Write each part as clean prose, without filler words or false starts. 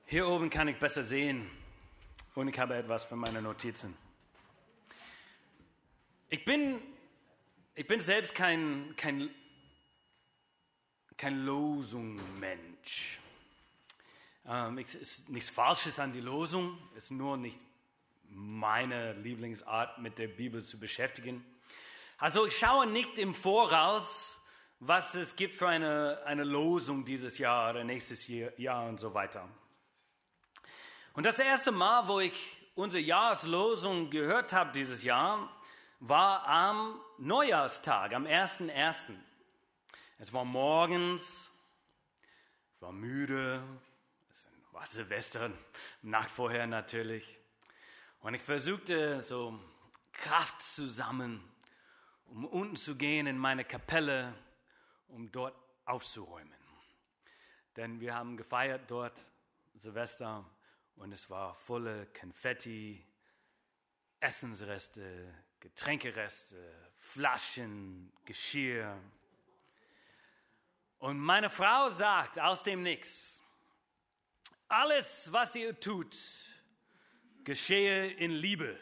Hier oben kann ich besser sehen und ich habe etwas für meine Notizen. Ich bin selbst kein Losungsmensch. Es ist nichts Falsches an die Losung, es ist nur nicht meine Lieblingsart, mit der Bibel zu beschäftigen. Also ich schaue nicht im Voraus, was es gibt für eine Losung dieses Jahr oder nächstes Jahr und so weiter. Und das erste Mal, wo ich unsere Jahreslosung gehört habe dieses Jahr, war am Neujahrstag, am 1.1. Es war morgens, ich war müde, es war Silvester, Nacht vorher natürlich. Und ich versuchte so Kraft zu sammeln, um unten zu gehen in meine Kapelle, um dort aufzuräumen. Denn wir haben gefeiert dort Silvester und es war volle Konfetti, Essensreste, Getränkereste, Flaschen, Geschirr. Und meine Frau sagt aus dem Nix, alles, was ihr tut, geschehe in Liebe.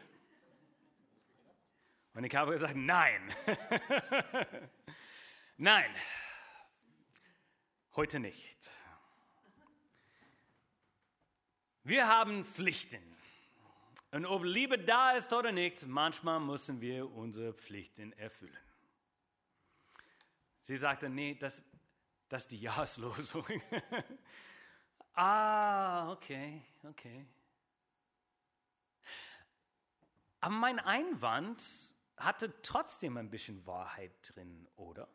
Und ich habe gesagt, nein. Nein, heute nicht. Wir haben Pflichten. Und ob Liebe da ist oder nicht, manchmal müssen wir unsere Pflichten erfüllen. Sie sagte, nee, das ist die Jahreslosung. Okay. Aber mein Einwand hatte trotzdem ein bisschen Wahrheit drin, oder?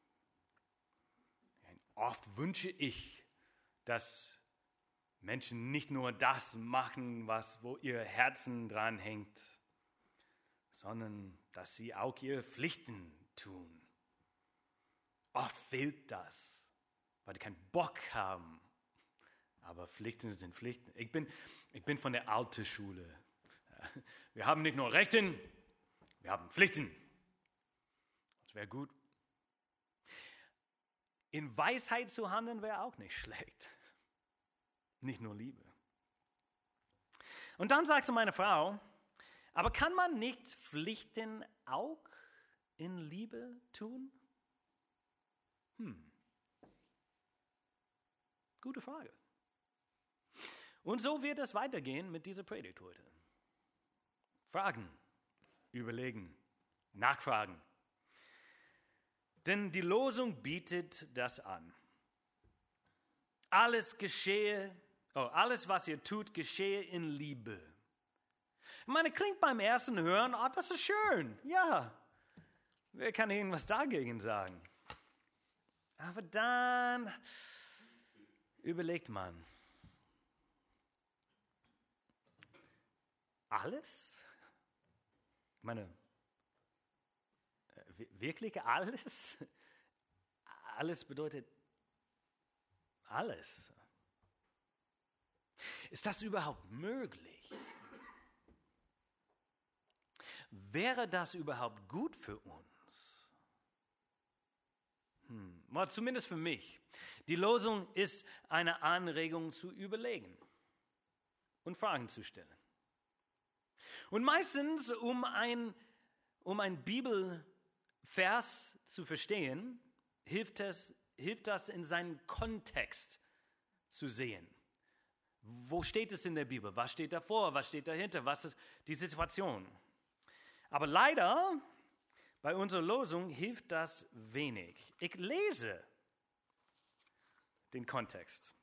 Oft wünsche ich, dass Menschen nicht nur das machen, wo ihr Herzen dran hängt, sondern dass sie auch ihre Pflichten tun. Oft fehlt das, weil die keinen Bock haben. Aber Pflichten sind Pflichten. Ich bin von der alten Schule. Wir haben nicht nur Rechte, wir haben Pflichten. Das wäre gut. In Weisheit zu handeln wäre auch nicht schlecht. Nicht nur Liebe. Und dann sagte meine Frau, aber kann man nicht Pflichten auch in Liebe tun? Gute Frage. Und so wird es weitergehen mit dieser Predigt heute. Fragen, überlegen, nachfragen. Denn die Losung bietet das an. Alles, was ihr tut, geschehe in Liebe. Ich meine, klingt beim ersten Hören, das ist schön. Ja, wer kann irgendwas dagegen sagen? Aber dann überlegt man. Alles? Ich meine, wirklich alles? Alles bedeutet alles. Ist das überhaupt möglich? Wäre das überhaupt gut für uns? Well, zumindest für mich. Die Losung ist eine Anregung zu überlegen und Fragen zu stellen. Und meistens, um ein Bibelvers zu verstehen, hilft das in seinen Kontext zu sehen. Wo steht es in der Bibel? Was steht davor? Was steht dahinter? Was ist die Situation? Aber leider, bei unserer Losung hilft das wenig. Ich lese den Kontext.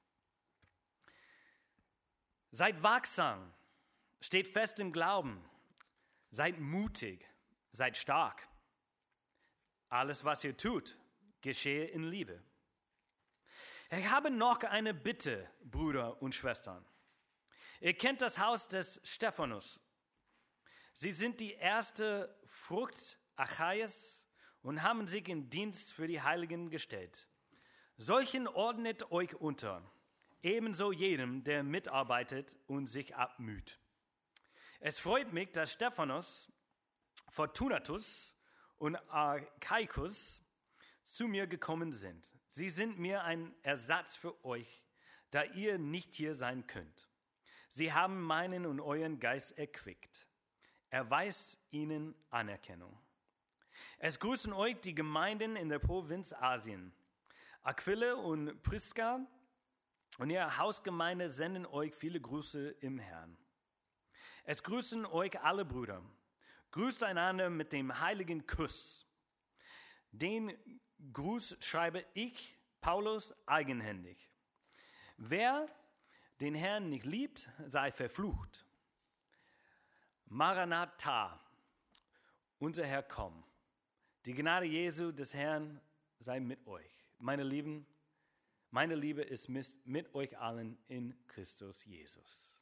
Seid wachsam, steht fest im Glauben, seid mutig, seid stark. Alles, was ihr tut, geschehe in Liebe. Ich habe noch eine Bitte, Brüder und Schwestern. Ihr kennt das Haus des Stephanus. Sie sind die erste Frucht Achaias und haben sich in Dienst für die Heiligen gestellt. Solchen ordnet euch unter, ebenso jedem, der mitarbeitet und sich abmüht. Es freut mich, dass Stephanus, Fortunatus und Achaicus zu mir gekommen sind. Sie sind mir ein Ersatz für euch, da ihr nicht hier sein könnt. Sie haben meinen und euren Geist erquickt. Erweist ihnen Anerkennung. Es grüßen euch die Gemeinden in der Provinz Asien. Aquila und Prisca und ihre Hausgemeinde senden euch viele Grüße im Herrn. Es grüßen euch alle Brüder. Grüßt einander mit dem heiligen Kuss. Den Gruß schreibe ich, Paulus, eigenhändig. Wer den Herrn nicht liebt, sei verflucht. Maranatha, unser Herr, komm. Die Gnade Jesu des Herrn sei mit euch. Meine Liebe ist mit euch allen in Christus Jesus.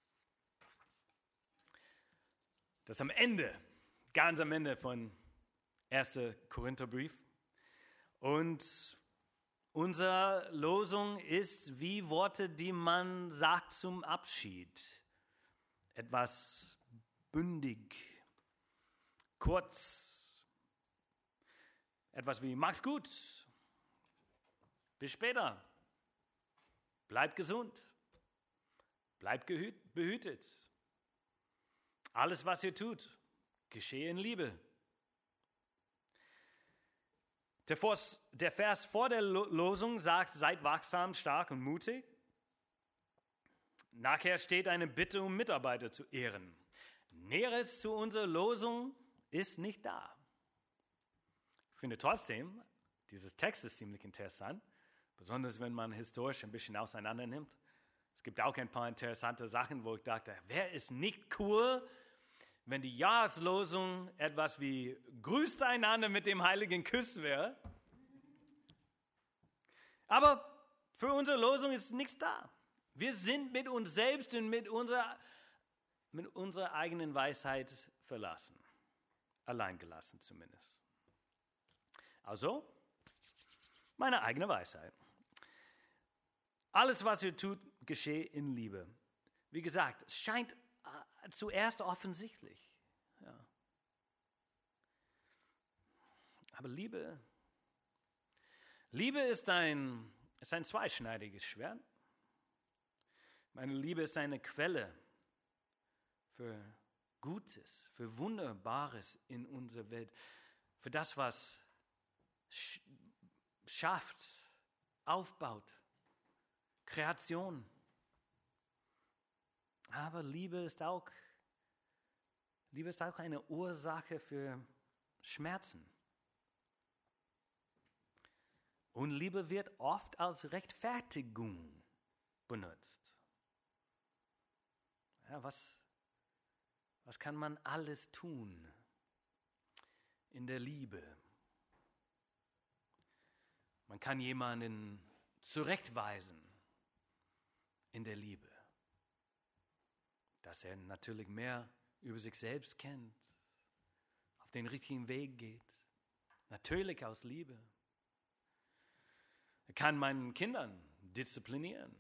Das ist am Ende, ganz am Ende von 1. Korintherbrief. Und unsere Losung ist wie Worte, die man sagt zum Abschied. Etwas bündig, kurz. Etwas wie, mach's gut. Bis später. Bleib gesund. Bleib behütet. Alles, was ihr tut, geschehe in Liebe. Der Vers vor der Losung sagt, seid wachsam, stark und mutig. Nachher steht eine Bitte, um Mitarbeiter zu ehren. Näheres zu unserer Losung ist nicht da. Ich finde trotzdem, dieses Text ist ziemlich interessant, besonders wenn man historisch ein bisschen auseinander nimmt. Es gibt auch ein paar interessante Sachen, wo ich dachte, wäre es nicht cool, wenn die Jahreslosung etwas wie grüßt einander mit dem heiligen Kuss wäre. Aber für unsere Losung ist nichts da. Wir sind mit uns selbst und mit unserer eigenen Weisheit verlassen. Alleingelassen zumindest. Also, meine eigene Weisheit. Alles, was ihr tut, geschehe in Liebe. Wie gesagt, es scheint zuerst offensichtlich. Ja. Aber Liebe ist ein zweischneidiges Schwert. Meine Liebe ist eine Quelle für Gutes, für Wunderbares in unserer Welt, für das, was schafft, aufbaut, Kreation. Aber Liebe ist auch eine Ursache für Schmerzen. Und Liebe wird oft als Rechtfertigung benutzt. Ja, was kann man alles tun in der Liebe? Man kann jemanden zurechtweisen in der Liebe, dass er natürlich mehr über sich selbst kennt, auf den richtigen Weg geht, natürlich aus Liebe. Er kann meinen Kindern disziplinieren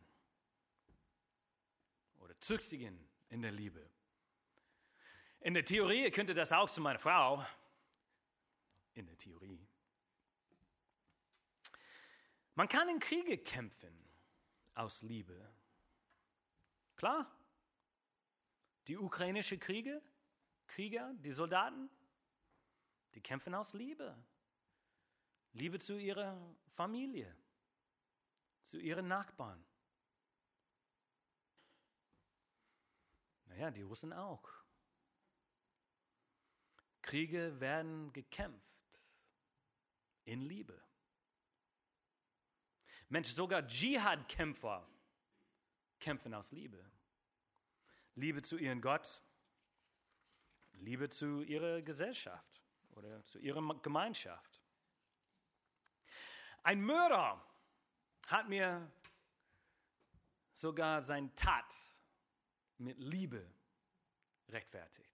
oder züchtigen in der Liebe. In der Theorie könnte das auch zu meiner Frau. In der Theorie. Man kann in Kriege kämpfen aus Liebe. Klar. Die ukrainischen Krieger, die Soldaten, die kämpfen aus Liebe. Liebe zu ihrer Familie, zu ihren Nachbarn. Naja, die Russen auch. Kriege werden gekämpft in Liebe. Mensch, sogar Dschihad-Kämpfer kämpfen aus Liebe. Liebe zu ihrem Gott, Liebe zu ihrer Gesellschaft oder zu ihrer Gemeinschaft. Ein Mörder hat mir sogar seine Tat mit Liebe rechtfertigt.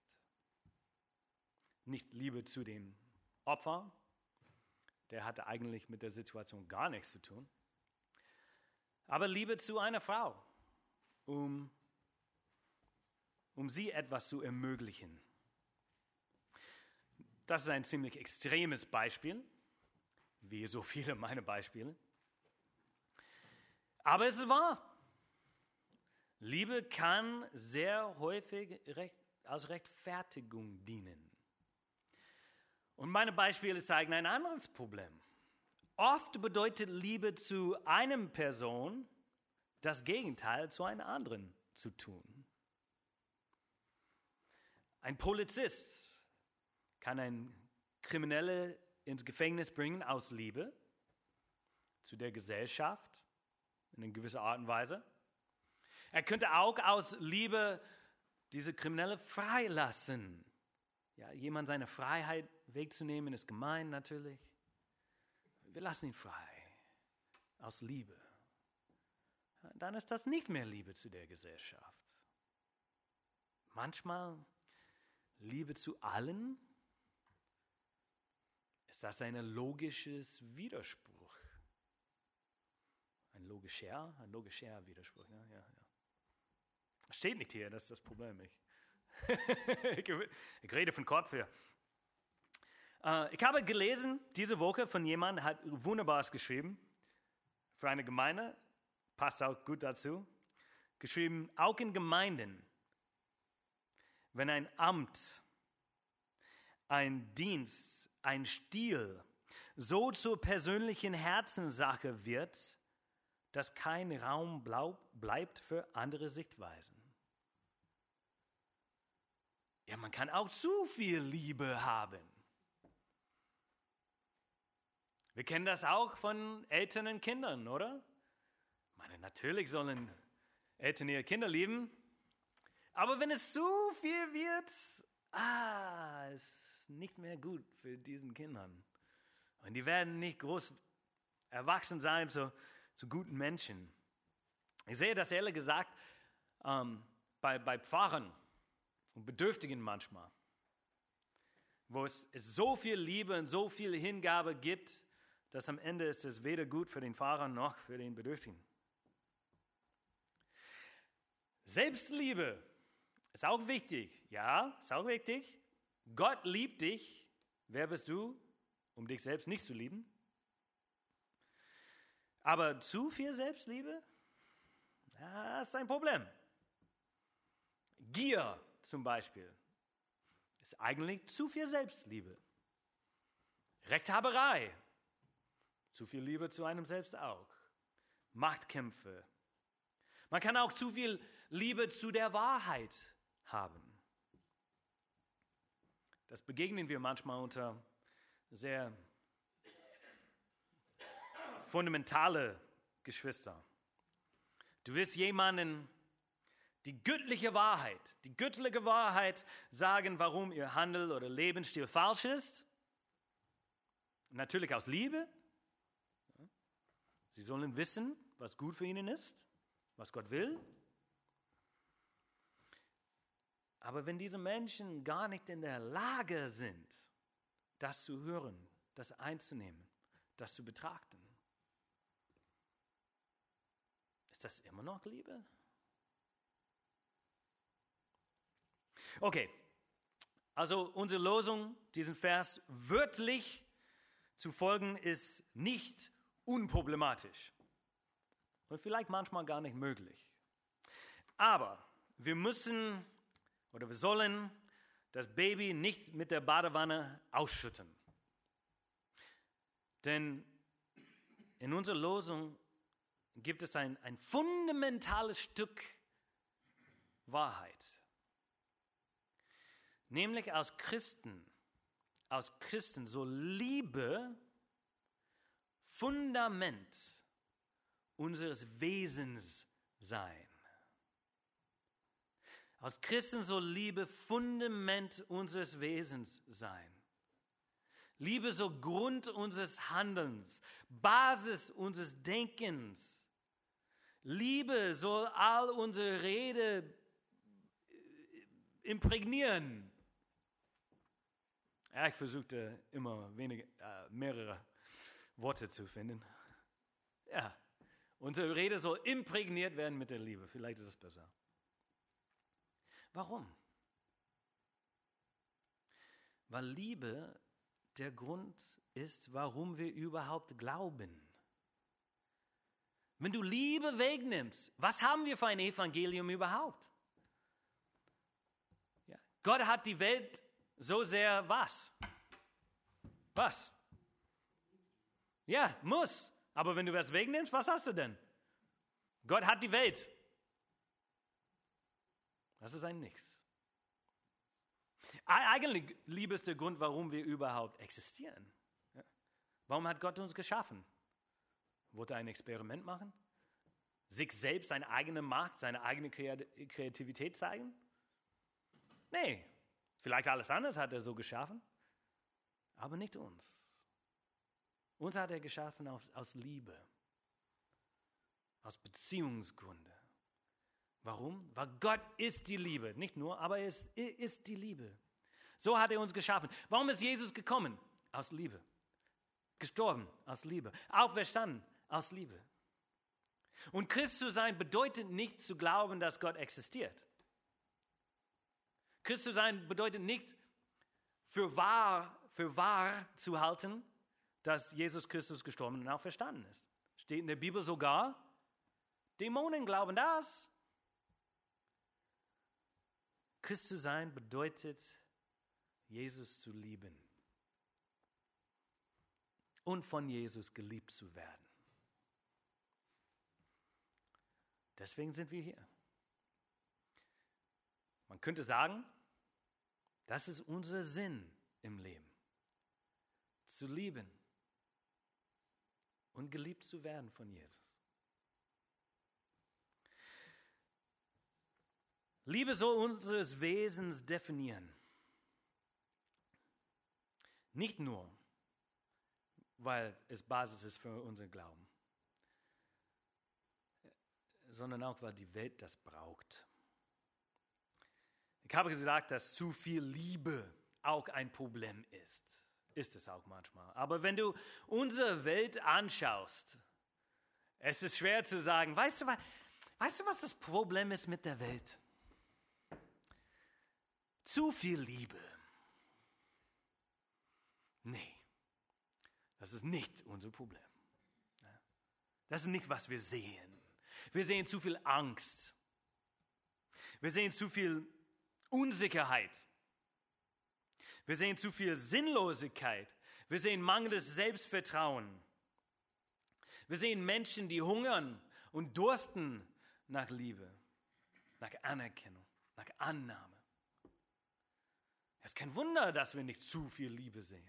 Nicht Liebe zu dem Opfer, der hatte eigentlich mit der Situation gar nichts zu tun, aber Liebe zu einer Frau, um sie etwas zu ermöglichen. Das ist ein ziemlich extremes Beispiel, wie so viele meiner Beispiele. Aber es ist wahr. Liebe kann sehr häufig als Rechtfertigung dienen. Und meine Beispiele zeigen ein anderes Problem. Oft bedeutet Liebe zu einer Person das Gegenteil zu einer anderen zu tun. Ein Polizist kann einen Kriminellen ins Gefängnis bringen aus Liebe zu der Gesellschaft in einer gewissen Art und Weise. Er könnte auch aus Liebe diese Kriminelle freilassen. Ja, jemand seine Freiheit wegzunehmen ist gemein natürlich. Wir lassen ihn frei aus Liebe. Dann ist das nicht mehr Liebe zu der Gesellschaft. Manchmal Liebe zu allen, ist das ein logisches Widerspruch. Ein logischer Widerspruch. Ja. Steht nicht hier, das ist das Problem. Ich rede von Kopf her. Ich habe gelesen, diese Woche von jemandem, hat Wunderbares geschrieben, für eine Gemeinde, passt auch gut dazu, geschrieben, auch in Gemeinden, wenn ein Amt, ein Dienst, ein Stil so zur persönlichen Herzenssache wird, dass kein Raum bleibt für andere Sichtweisen. Ja, man kann auch zu viel Liebe haben. Wir kennen das auch von Eltern und Kindern, oder? Ich meine, natürlich sollen Eltern ihre Kinder lieben, aber wenn es zu viel wird, ist nicht mehr gut für diesen Kindern. Und die werden nicht groß erwachsen sein zu guten Menschen. Ich sehe das ehrlich gesagt bei Pfarrern und Bedürftigen manchmal, wo es so viel Liebe und so viel Hingabe gibt, dass am Ende ist es weder gut für den Pfarrer noch für den Bedürftigen. Selbstliebe ist auch wichtig. Ja, ist auch wichtig. Gott liebt dich. Wer bist du, um dich selbst nicht zu lieben? Aber zu viel Selbstliebe, das ist ein Problem. Gier zum Beispiel ist eigentlich zu viel Selbstliebe. Rechthaberei, zu viel Liebe zu einem selbst auch. Machtkämpfe. Man kann auch zu viel Liebe zu der Wahrheit haben. Das begegnen wir manchmal unter sehr fundamentale Geschwister. Du willst jemanden die göttliche Wahrheit sagen, warum ihr Handel oder Lebensstil falsch ist. Natürlich aus Liebe. Sie sollen wissen, was gut für ihnen ist, was Gott will. Aber wenn diese Menschen gar nicht in der Lage sind, das zu hören, das einzunehmen, das zu betrachten, ist das immer noch Liebe? Okay, also unsere Losung, diesen Vers wörtlich zu folgen, ist nicht unproblematisch und vielleicht manchmal gar nicht möglich. Aber wir sollen das Baby nicht mit der Badewanne ausschütten. Denn in unserer Losung gibt es ein fundamentales Stück Wahrheit. Nämlich aus Christen soll Liebe Fundament unseres Wesens sein. Aus Christen soll Liebe Fundament unseres Wesens sein. Liebe soll Grund unseres Handelns, Basis unseres Denkens. Liebe soll all unsere Rede imprägnieren. Ja, ich versuchte immer mehrere Worte zu finden. Ja, unsere Rede soll imprägniert werden mit der Liebe. Vielleicht ist es besser. Warum? Weil Liebe der Grund ist, warum wir überhaupt glauben. Wenn du Liebe wegnimmst, was haben wir für ein Evangelium überhaupt? Ja. Gott hat die Welt so sehr was? Was? Ja, muss. Aber wenn du was wegnimmst, was hast du denn? Gott hat die Welt. Das ist ein Nichts. Eigentlich Liebe ist der Grund, warum wir überhaupt existieren. Ja. Warum hat Gott uns geschaffen? Wollte er ein Experiment machen? Sich selbst seine eigene Macht, seine eigene Kreativität zeigen? Nee, vielleicht alles andere hat er so geschaffen, aber nicht uns. Uns hat er geschaffen aus Liebe, aus Beziehungsgründe. Warum? Weil Gott ist die Liebe. Nicht nur, aber er ist die Liebe. So hat er uns geschaffen. Warum ist Jesus gekommen? Aus Liebe. Gestorben aus Liebe. Auferstanden aus Liebe. Und Christ zu sein bedeutet nicht zu glauben, dass Gott existiert. Christ zu sein bedeutet nicht für wahr zu halten, dass Jesus Christus gestorben und auferstanden ist. Steht in der Bibel sogar, Dämonen glauben das. Christ zu sein bedeutet, Jesus zu lieben und von Jesus geliebt zu werden. Deswegen sind wir hier. Man könnte sagen, das ist unser Sinn im Leben. Zu lieben und geliebt zu werden von Jesus. Liebe soll unseres Wesens definieren. Nicht nur, weil es Basis ist für unseren Glauben, sondern auch, weil die Welt das braucht. Ich habe gesagt, dass zu viel Liebe auch ein Problem ist. Ist es auch manchmal. Aber wenn du unsere Welt anschaust, es ist schwer zu sagen, weißt du, was das Problem ist mit der Welt? Zu viel Liebe. Nee, das ist nicht unser Problem. Das ist nicht, was wir sehen. Wir sehen zu viel Angst. Wir sehen zu viel Unsicherheit. Wir sehen zu viel Sinnlosigkeit. Wir sehen mangelndes Selbstvertrauen. Wir sehen Menschen, die hungern und dursten nach Liebe, nach Anerkennung, nach Annahme. Es ist kein Wunder, dass wir nicht zu viel Liebe sehen.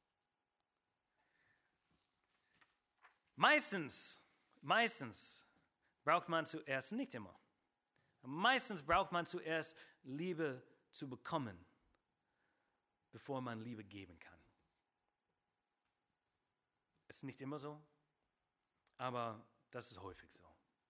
Meistens braucht man zuerst, nicht immer, meistens braucht man zuerst Liebe zu bekommen, bevor man Liebe geben kann. Ist nicht immer so, aber das ist häufig so.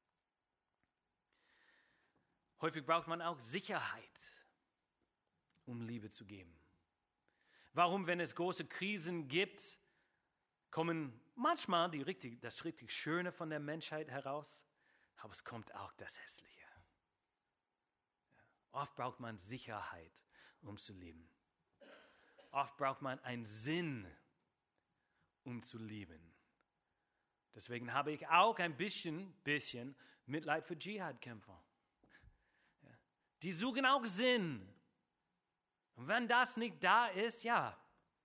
Häufig braucht man auch Sicherheit, um Liebe zu geben. Warum, wenn es große Krisen gibt, kommen manchmal das richtig Schöne von der Menschheit heraus, aber es kommt auch das Hässliche. Ja. Oft braucht man Sicherheit, um zu lieben. Oft braucht man einen Sinn, um zu lieben. Deswegen habe ich auch ein bisschen Mitleid für Dschihad-Kämpfer. Ja. Die suchen auch Sinn. Und wenn das nicht da ist, ja,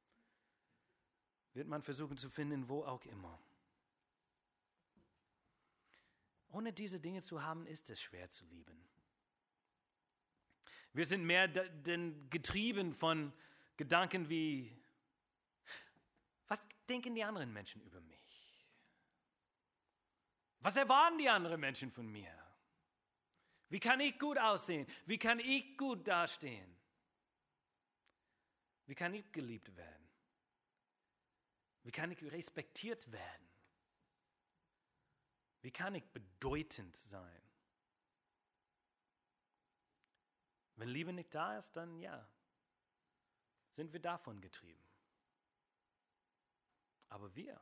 wird man versuchen zu finden, wo auch immer. Ohne diese Dinge zu haben, ist es schwer zu lieben. Wir sind mehr getrieben von Gedanken wie, was denken die anderen Menschen über mich? Was erwarten die anderen Menschen von mir? Wie kann ich gut aussehen? Wie kann ich gut dastehen? Wie kann ich geliebt werden? Wie kann ich respektiert werden? Wie kann ich bedeutend sein? Wenn Liebe nicht da ist, dann ja, sind wir davon getrieben. Aber wir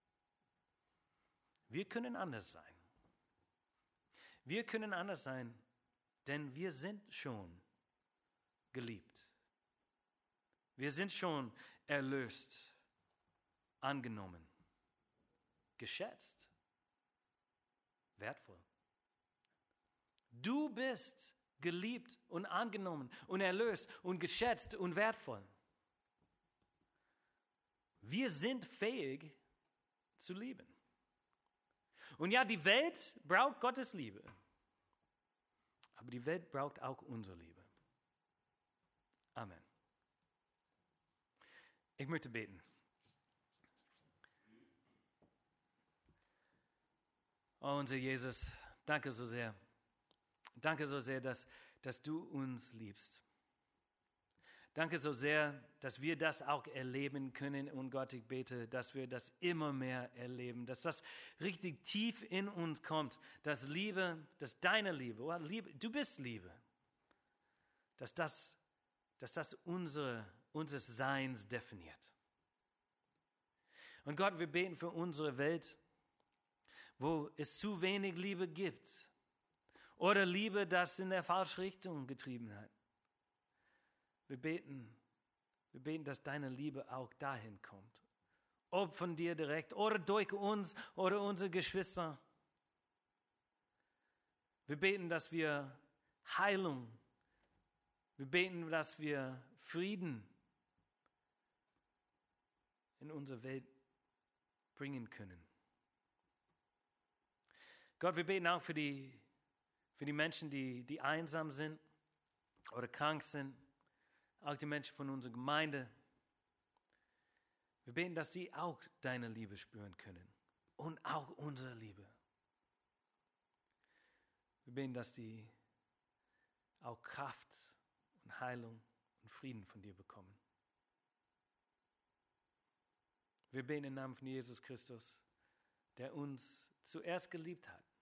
können anders sein. Wir können anders sein, denn wir sind schon geliebt. Wir sind schon erlöst, angenommen, geschätzt. wertvoll. Du bist geliebt und angenommen und erlöst und geschätzt und wertvoll. Wir sind fähig zu lieben. Und ja, die Welt braucht Gottes Liebe. Aber die Welt braucht auch unsere Liebe. Amen. Ich möchte beten. Oh, unser Jesus, danke so sehr. Danke so sehr, dass du uns liebst. Danke so sehr, dass wir das auch erleben können. Und Gott, ich bete, dass wir das immer mehr erleben, dass das richtig tief in uns kommt, dass Liebe, dass deine Liebe, du bist Liebe, dass das unseres Seins definiert. Und Gott, wir beten für unsere Welt, wo es zu wenig Liebe gibt oder Liebe, das in der falschen Richtung getrieben hat. Wir beten, dass deine Liebe auch dahin kommt. Ob von dir direkt oder durch uns oder unsere Geschwister. Wir beten, dass wir Heilung, wir beten, dass wir Frieden in unsere Welt bringen können. Gott, wir beten auch für die Menschen, die einsam sind oder krank sind. Auch die Menschen von unserer Gemeinde. Wir beten, dass die auch deine Liebe spüren können. Und auch unsere Liebe. Wir beten, dass die auch Kraft und Heilung und Frieden von dir bekommen. Wir beten im Namen von Jesus Christus, der uns zuerst geliebt hat